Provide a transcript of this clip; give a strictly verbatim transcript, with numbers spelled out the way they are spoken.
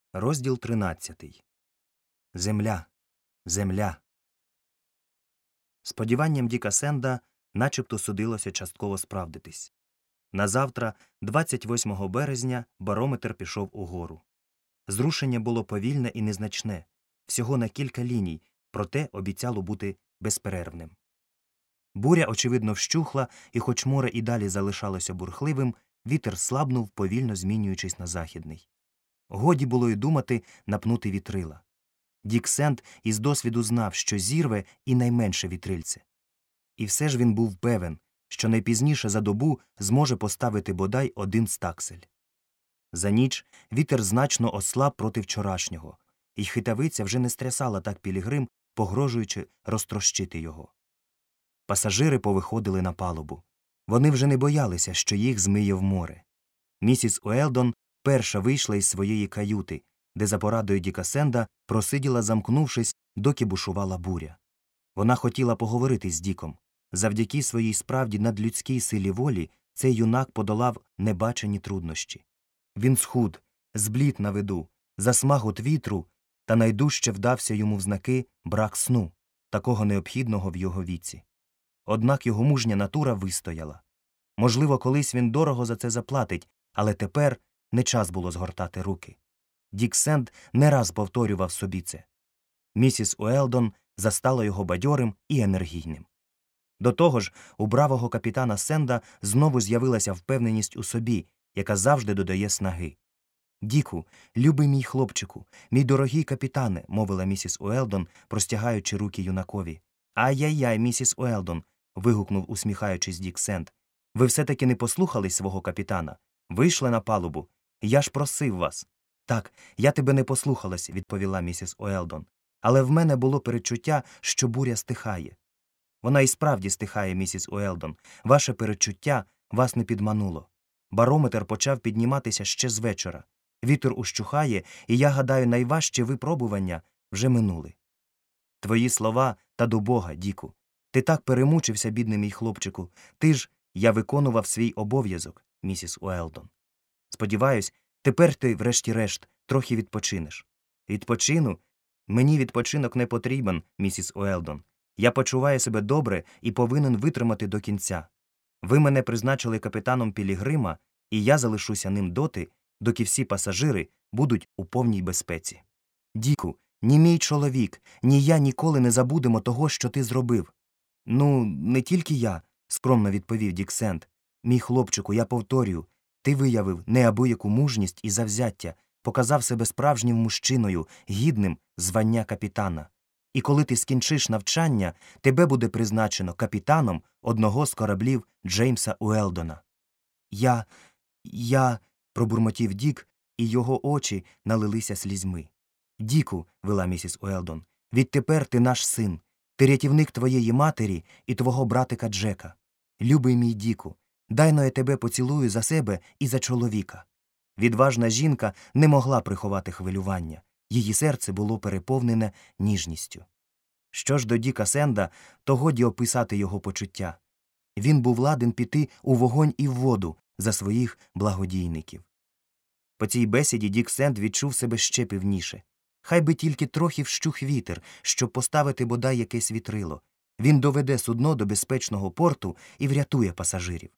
Розділ тринадцятий. Земля. Земля. Сподіванням Діка Сенда начебто судилося частково справдитись. Назавтра, двадцять восьмого березня, барометр пішов угору. Зрушення було повільне і незначне, всього на кілька ліній, проте обіцяло бути безперервним. Буря, очевидно, вщухла, і хоч море і далі залишалося бурхливим, вітер слабнув, повільно змінюючись на західний. Годі було й думати напнути вітрила. Дік Сенд із досвіду знав, що зірве і найменше вітрильце. І все ж він був певен, що найпізніше за добу зможе поставити бодай один стаксель. За ніч вітер значно ослаб проти вчорашнього, і хитавиця вже не стрясала так Пілігрим, погрожуючи розтрощити його. Пасажири повиходили на палубу. Вони вже не боялися, що їх змиє в море. Місіс Уелдон перша вийшла із своєї каюти, де за порадою Діка Сенда просиділа, замкнувшись, доки бушувала буря. Вона хотіла поговорити з Діком. Завдяки своїй справді надлюдській силі волі цей юнак подолав небачені труднощі. Він схуд, зблід на виду, засмаг вітру, та найдужче вдався йому в знаки брак сну, такого необхідного в його віці. Однак його мужня натура вистояла. Можливо, колись він дорого за це заплатить, але тепер не час було згортати руки. Дік Сенд не раз повторював собі це. Місіс Уелдон застала його бадьорим і енергійним. До того ж, у бравого капітана Сенда знову з'явилася впевненість у собі, яка завжди додає снаги. «Діку, любий мій хлопчику, мій дорогий капітане», – мовила місіс Уелдон, простягаючи руки юнакові. «Ай-яй-яй, місіс Уелдон», – вигукнув, усміхаючись, Дік Сенд. «Ви все-таки не послухались свого капітана? Вийшли на палубу? Я ж просив вас». «Так, я тебе не послухалась», – відповіла місіс Уелдон. «Але в мене було передчуття, що буря стихає». «Вона і справді стихає, місіс Уелдон. Ваше передчуття вас не підмануло. Барометр почав підніматися ще з вечора. Вітер ущухає, і я гадаю, найважчі випробування вже минули». «Твої слова та до Бога, Діку. Ти так перемучився, бідний мій хлопчику. Ти ж...» «Я виконував свій обов'язок, місіс Уелдон. Сподіваюсь, тепер ти, врешті-решт, трохи відпочинеш». «Відпочину? Мені відпочинок не потрібен, місіс Уелдон. Я почуваю себе добре і повинен витримати до кінця. Ви мене призначили капітаном Пілігрима, і я залишуся ним доти, доки всі пасажири будуть у повній безпеці. Діку, ні мій чоловік, ні я ніколи не забудемо того, що ти зробив». «Ну, не тільки я», – скромно відповів Дік Сенд. «Мій хлопчику, я повторюю, ти виявив неабияку мужність і завзяття, показав себе справжнім мужчиною, гідним звання капітана. І коли ти скінчиш навчання, тебе буде призначено капітаном одного з кораблів Джеймса Уелдона». «Я... я...» – пробурмотів Дік, і його очі налилися слізьми. «Діку», – вела місіс Уелдон, – «відтепер ти наш син, ти рятівник твоєї матері і твого братика Джека. Любий мій Діку, дай-но я тебе поцілую за себе і за чоловіка». Відважна жінка не могла приховати хвилювання. Її серце було переповнене ніжністю. Що ж до Діка Сенда, то годі описати його почуття. Він був ладен піти у вогонь і в воду за своїх благодійників. По цій бесіді Дік Сенд відчув себе ще певніше. Хай би тільки трохи вщух вітер, щоб поставити бодай якесь вітрило. Він доведе судно до безпечного порту і врятує пасажирів.